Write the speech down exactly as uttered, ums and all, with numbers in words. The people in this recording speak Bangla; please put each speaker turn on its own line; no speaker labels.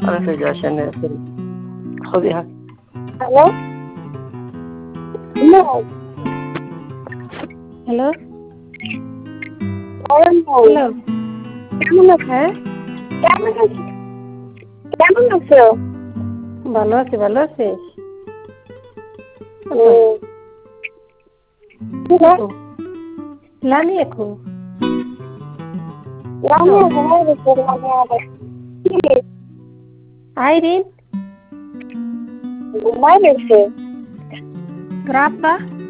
refrigeration خذيها.
হ্যালো হ্যালো
হ্যালো
বলেন ভাই,
হ্যালো
কেমন আছো?
হ্যাঁ
কেমন আছো? কেমন আছো?
ভালো আছি ভালো আছিস
হুম। কি রে?
লানি এখন
লামিয়া ঘুমাই গেছে, লামিয়া আবার। কি রে?
আইরিন
ঘুমাই গেছে?
রাব্বা